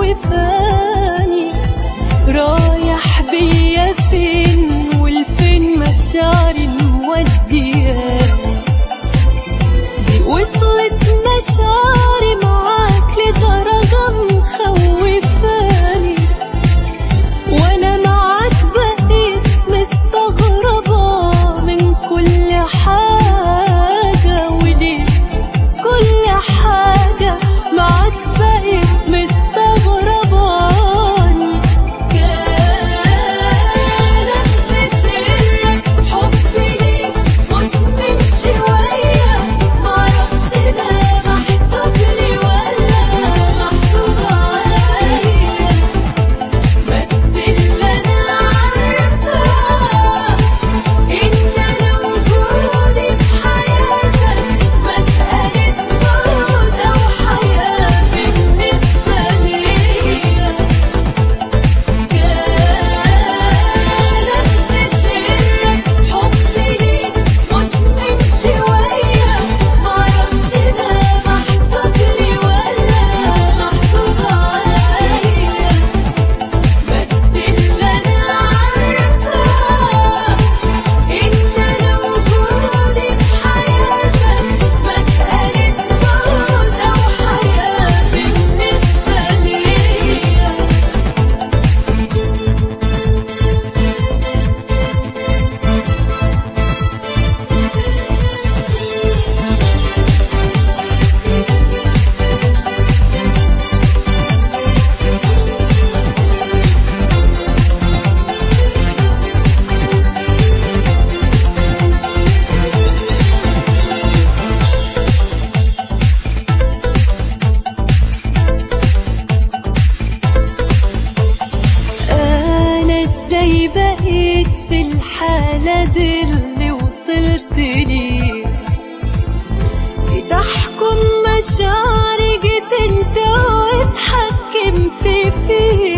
مخوفاني، رايح بيا فين والفين مشاعري مودياني. دي وصلت مشاعري معاك لدرجة مخوفاني، وانا معاك بقيت مستغربة من كل حاجة، وليه كل حاجة معاك بقيت مستغرباني. كانت بسرك حبي ليك مش من شوية، معرفش ده محسوب لي ولا محسوب عليا، بس اللي انا عارفاه ان انا وجودي في حياتك مسألة موت او حياة بالنسبة ليا. كانت بسرك حبي ليك مش من شوية، معرفش ده محسوب لي ولا محسوب عليا، بس اللي انا عارفاه ان انا وجودي في حياتك مسألة موت او حياة بالنسبة ليا. أنا إزاي بقيت في الحالة دي اللي وصلت ليه؟ تحكم مشاعري جيت انت واتحكمت فيه.